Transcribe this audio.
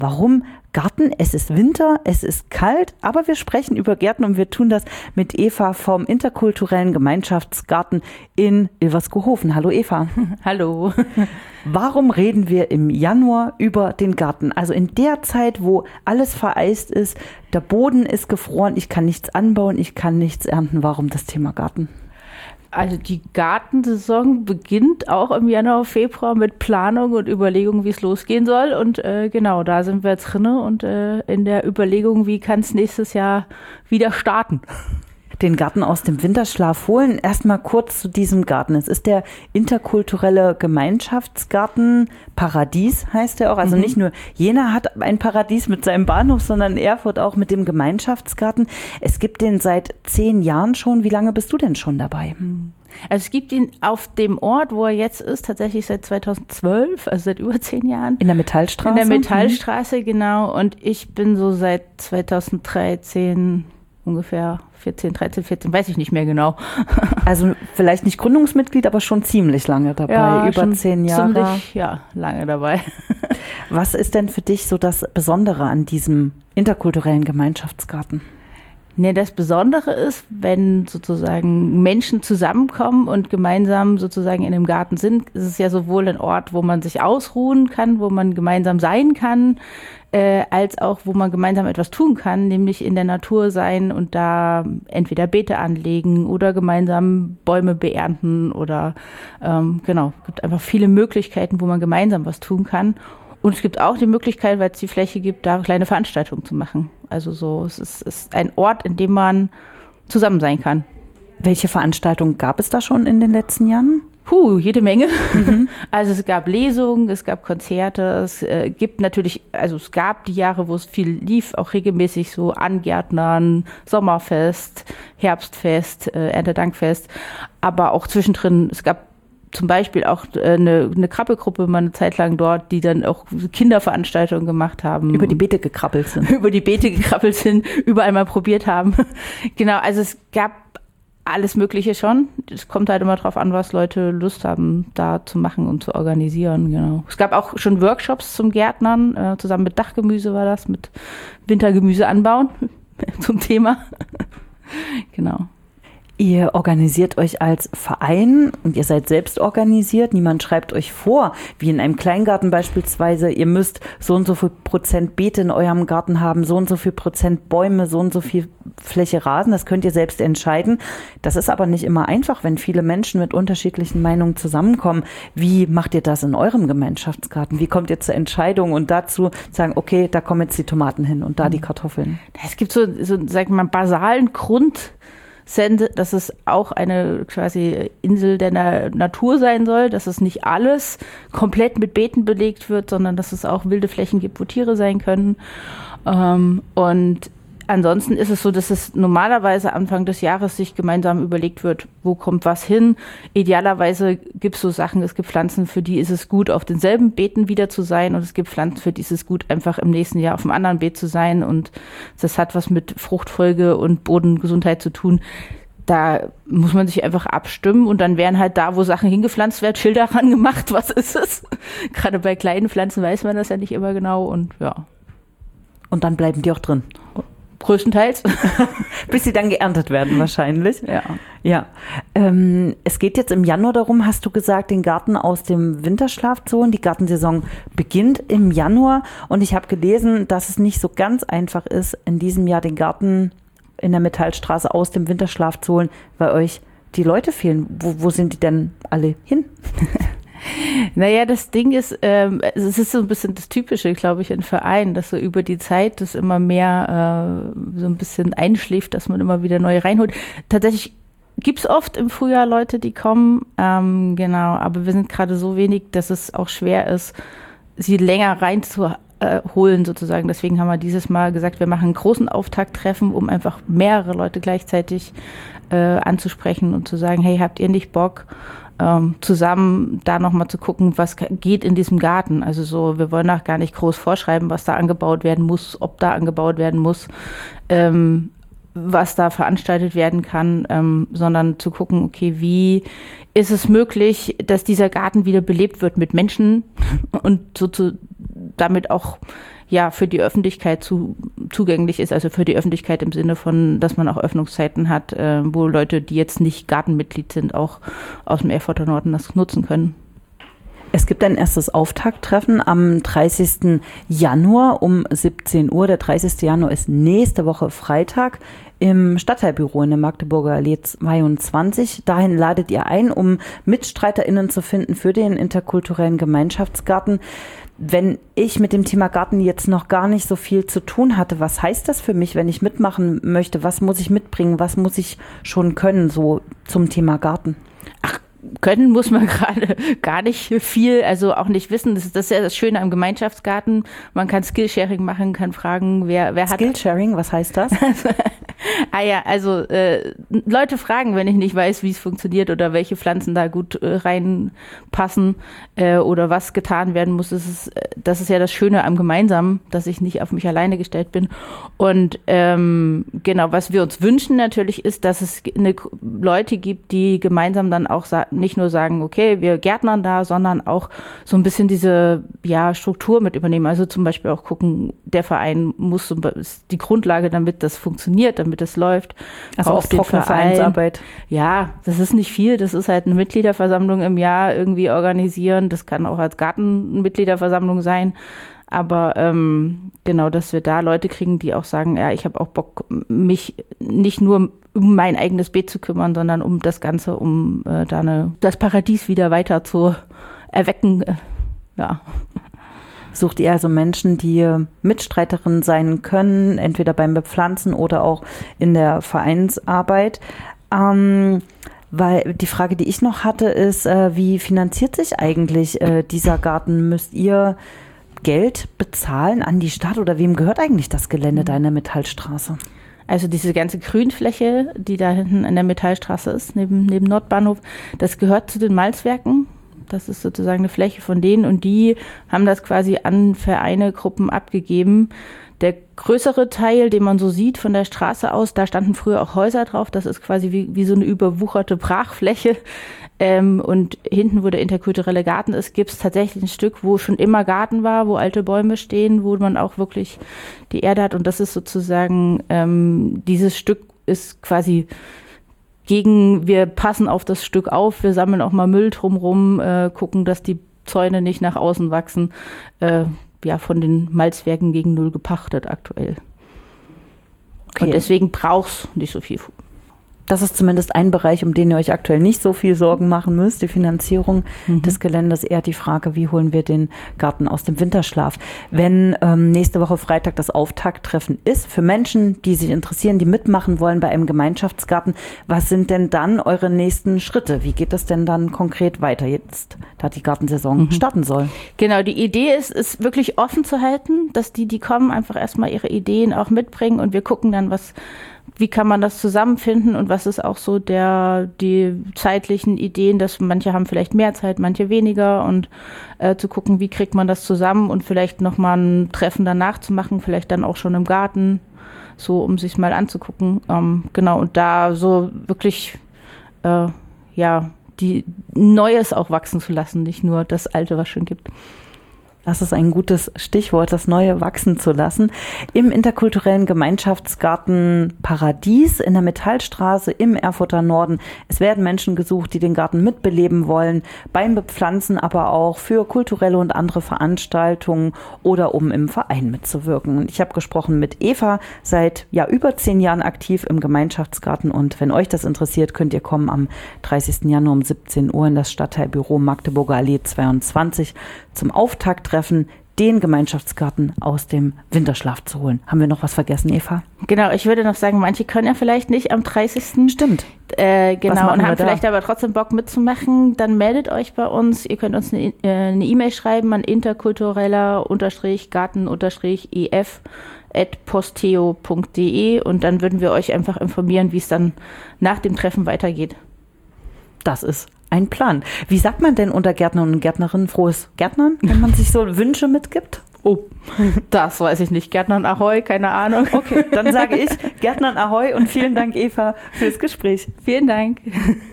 Warum Garten? Es ist Winter, es ist kalt, aber wir sprechen über Gärten und wir tun das mit Eva vom interkulturellen Gemeinschaftsgarten in Ilverskohofen. Hallo Eva. Hallo. Warum reden wir im Januar über den Garten? Also in der Zeit, wo alles vereist ist, der Boden ist gefroren, ich kann nichts anbauen, ich kann nichts ernten. Warum das Thema Garten? Also die Gartensaison beginnt auch im Januar, Februar mit Planung und Überlegung, wie es losgehen soll. Und genau, da sind wir jetzt drin und in der Überlegung, wie kann es nächstes Jahr wieder starten. Den Garten aus dem Winterschlaf holen. Erstmal kurz zu diesem Garten. Es ist der interkulturelle Gemeinschaftsgarten. Paradies heißt er auch. Also nicht nur Jena hat ein Paradies mit seinem Bahnhof, sondern Erfurt auch mit dem Gemeinschaftsgarten. Es gibt den seit 10 Jahren schon. Wie lange bist du denn schon dabei? Also es gibt ihn auf dem Ort, wo er jetzt ist, tatsächlich seit 2012, also seit über 10 Jahren. In der Metallstraße? In der Metallstraße, genau. Und ich bin so seit 2013 ungefähr 14, weiß ich nicht mehr genau. Also vielleicht nicht Gründungsmitglied, aber schon ziemlich lange dabei, ja, über 10 Jahre. Ziemlich, ja, lange dabei. Was ist denn für dich so das Besondere an diesem interkulturellen Gemeinschaftsgarten? Ne, das Besondere ist, wenn sozusagen Menschen zusammenkommen und gemeinsam sozusagen in einem Garten sind, ist es ja sowohl ein Ort, wo man sich ausruhen kann, wo man gemeinsam sein kann, als auch, wo man gemeinsam etwas tun kann, nämlich in der Natur sein und da entweder Beete anlegen oder gemeinsam Bäume beernten oder genau, es gibt einfach viele Möglichkeiten, wo man gemeinsam was tun kann. Und es gibt auch die Möglichkeit, weil es die Fläche gibt, da kleine Veranstaltungen zu machen. Also so, es ist ein Ort, in dem man zusammen sein kann. Welche Veranstaltungen gab es da schon in den letzten Jahren? Jede Menge. Also es gab Lesungen, es gab Konzerte, es gibt natürlich, also es gab die Jahre, wo es viel lief, auch regelmäßig so Angärtnern, Sommerfest, Herbstfest, Erntedankfest, aber auch zwischendrin, es gab zum Beispiel auch eine Krabbelgruppe mal eine Zeit lang dort, die dann auch Kinderveranstaltungen gemacht haben. Über die Beete gekrabbelt sind. Überall mal probiert haben. Genau, also es gab alles Mögliche schon. Es kommt halt immer drauf an, was Leute Lust haben, da zu machen und zu organisieren. Genau. Es gab auch schon Workshops zum Gärtnern, zusammen mit Dachgemüse war das, mit Wintergemüse anbauen zum Thema. Genau. Ihr organisiert euch als Verein und ihr seid selbst organisiert. Niemand schreibt euch vor, wie in einem Kleingarten beispielsweise. Ihr müsst so und so viel Prozent Beete in eurem Garten haben, so und so viel Prozent Bäume, so und so viel Fläche Rasen. Das könnt ihr selbst entscheiden. Das ist aber nicht immer einfach, wenn viele Menschen mit unterschiedlichen Meinungen zusammenkommen. Wie macht ihr das in eurem Gemeinschaftsgarten? Wie kommt ihr zur Entscheidung und dazu sagen, okay, da kommen jetzt die Tomaten hin und da die Kartoffeln? Es gibt so sagen wir mal, basalen Grund, dass es auch eine quasi Insel der Natur sein soll, dass es nicht alles komplett mit Beeten belegt wird, sondern dass es auch wilde Flächen gibt, wo Tiere sein können. Und ansonsten ist es so, dass es normalerweise Anfang des Jahres sich gemeinsam überlegt wird, wo kommt was hin. Idealerweise gibt es so Sachen, es gibt Pflanzen, für die ist es gut, auf denselben Beeten wieder zu sein und es gibt Pflanzen, für die ist es gut, einfach im nächsten Jahr auf einem anderen Beet zu sein und das hat was mit Fruchtfolge und Bodengesundheit zu tun. Da muss man sich einfach abstimmen und dann werden halt da, wo Sachen hingepflanzt werden, Schilder ran gemacht, was ist es? Gerade bei kleinen Pflanzen weiß man das ja nicht immer genau und ja. Und dann bleiben die auch drin? Größtenteils. Bis sie dann geerntet werden wahrscheinlich. Ja. Ja. Es geht jetzt im Januar darum, hast du gesagt, den Garten aus dem Winterschlaf zu holen. Die Gartensaison beginnt im Januar und ich habe gelesen, dass es nicht so ganz einfach ist, in diesem Jahr den Garten in der Metallstraße aus dem Winterschlaf zu holen, weil euch die Leute fehlen. Wo sind die denn alle hin? Naja, das Ding ist, es ist so ein bisschen das Typische, glaube ich, in Vereinen, dass so über die Zeit das immer mehr so ein bisschen einschläft, dass man immer wieder neue reinholt. Tatsächlich gibt's oft im Frühjahr Leute, die kommen, genau, aber wir sind gerade so wenig, dass es auch schwer ist, sie länger reinzuholen sozusagen. Deswegen haben wir dieses Mal gesagt, wir machen einen großen Auftakttreffen, um einfach mehrere Leute gleichzeitig anzusprechen und zu sagen, hey, habt ihr nicht Bock, zusammen da nochmal zu gucken, was geht in diesem Garten. Also so, wir wollen auch gar nicht groß vorschreiben, was da angebaut werden muss, ob da angebaut werden muss, was da veranstaltet werden kann, sondern zu gucken, okay, wie ist es möglich, dass dieser Garten wieder belebt wird mit Menschen und damit auch für die Öffentlichkeit zugänglich ist, also für die Öffentlichkeit im Sinne von, dass man auch Öffnungszeiten hat, wo Leute, die jetzt nicht Gartenmitglied sind, auch aus dem Erfurter Norden das nutzen können. Es gibt ein erstes Auftakttreffen am 30. Januar um 17 Uhr. Der 30. Januar ist nächste Woche Freitag im Stadtteilbüro in der Magdeburger Allee 22. Dahin ladet ihr ein, um MitstreiterInnen zu finden für den interkulturellen Gemeinschaftsgarten. Wenn ich mit dem Thema Garten jetzt noch gar nicht so viel zu tun hatte, was heißt das für mich, wenn ich mitmachen möchte? Was muss ich mitbringen? Was muss ich schon können, so zum Thema Garten? Können muss man gerade gar nicht viel, also auch nicht wissen. Das ist ja das Schöne am Gemeinschaftsgarten. Man kann Skillsharing machen, kann fragen, wer hat... Skillsharing, was heißt das? Leute fragen, wenn ich nicht weiß, wie es funktioniert oder welche Pflanzen da gut reinpassen oder was getan werden muss. Das ist ja das Schöne am Gemeinsamen, dass ich nicht auf mich alleine gestellt bin. Und genau, was wir uns wünschen natürlich ist, dass es Leute gibt, die gemeinsam dann auch nicht nur sagen, okay, wir gärtnern da, sondern auch so ein bisschen diese Struktur mit übernehmen. Also zum Beispiel auch gucken, der Verein ist die Grundlage, damit das funktioniert, damit es läuft. Also auch trockene Vereinsarbeit. Ja, das ist nicht viel. Das ist halt eine Mitgliederversammlung im Jahr irgendwie organisieren. Das kann auch als Gartenmitgliederversammlung sein. Aber genau, dass wir da Leute kriegen, die auch sagen, ja, ich habe auch Bock, mich nicht nur um mein eigenes Beet zu kümmern, sondern um das Ganze, um das Paradies wieder weiter zu erwecken. Sucht ihr also Menschen, die Mitstreiterinnen sein können, entweder beim Bepflanzen oder auch in der Vereinsarbeit? Weil die Frage, die ich noch hatte, ist, wie finanziert sich eigentlich dieser Garten? Müsst ihr Geld bezahlen an die Stadt oder wem gehört eigentlich das Gelände da in der Metallstraße? Also diese ganze Grünfläche, die da hinten an der Metallstraße ist, neben Nordbahnhof, das gehört zu den Malzwerken. Das ist sozusagen eine Fläche von denen und die haben das quasi an Vereine, Gruppen abgegeben. Der größere Teil, den man so sieht von der Straße aus, da standen früher auch Häuser drauf. Das ist quasi wie so eine überwucherte Brachfläche. Und hinten, wo der interkulturelle Garten ist, gibt es tatsächlich ein Stück, wo schon immer Garten war, wo alte Bäume stehen, wo man auch wirklich die Erde hat. Und das ist sozusagen, dieses Stück ist quasi wir passen auf das Stück auf, wir sammeln auch mal Müll drumrum, gucken, dass die Zäune nicht nach außen wachsen. Von den Malzwerken gegen Null gepachtet aktuell. Okay. Und deswegen brauchst du nicht so viel. Das ist zumindest ein Bereich, um den ihr euch aktuell nicht so viel Sorgen machen müsst, die Finanzierung des Geländes. Eher die Frage, wie holen wir den Garten aus dem Winterschlaf? Wenn nächste Woche Freitag das Auftakttreffen ist, für Menschen, die sich interessieren, die mitmachen wollen bei einem Gemeinschaftsgarten, was sind denn dann eure nächsten Schritte? Wie geht das denn dann konkret weiter jetzt, da die Gartensaison starten soll? Genau, die Idee ist, es wirklich offen zu halten, dass die kommen, einfach erstmal ihre Ideen auch mitbringen und wir gucken dann, wie kann man das zusammenfinden und was ist auch so die zeitlichen Ideen, dass manche haben vielleicht mehr Zeit, manche weniger und zu gucken, wie kriegt man das zusammen und vielleicht nochmal ein Treffen danach zu machen, vielleicht dann auch schon im Garten, so um sich mal anzugucken. Genau, und da so wirklich, die Neues auch wachsen zu lassen, nicht nur das Alte, was schon gibt. Das ist ein gutes Stichwort, das Neue wachsen zu lassen. Im interkulturellen Gemeinschaftsgarten Paradies in der Metallstraße im Erfurter Norden. Es werden Menschen gesucht, die den Garten mitbeleben wollen, beim Bepflanzen, aber auch für kulturelle und andere Veranstaltungen oder um im Verein mitzuwirken. Und ich habe gesprochen mit Eva, seit über 10 Jahren aktiv im Gemeinschaftsgarten. Und wenn euch das interessiert, könnt ihr kommen am 30. Januar um 17 Uhr in das Stadtteilbüro Magdeburger Allee 22 zum Auftakttreffen, den Gemeinschaftsgarten aus dem Winterschlaf zu holen. Haben wir noch was vergessen, Eva? Genau, ich würde noch sagen, manche können ja vielleicht nicht am 30. Stimmt. Genau, und haben vielleicht aber trotzdem Bock mitzumachen. Dann meldet euch bei uns. Ihr könnt uns eine E-Mail schreiben an interkultureller-garten-ef@posteo.de und dann würden wir euch einfach informieren, wie es dann nach dem Treffen weitergeht. Das ist ein Plan. Wie sagt man denn unter Gärtnern und Gärtnerinnen frohes Gärtnern, wenn man sich so Wünsche mitgibt? Oh, das weiß ich nicht. Gärtnern Ahoi, keine Ahnung. Okay, dann sage ich Gärtnern Ahoi und vielen Dank, Eva, fürs Gespräch. Vielen Dank.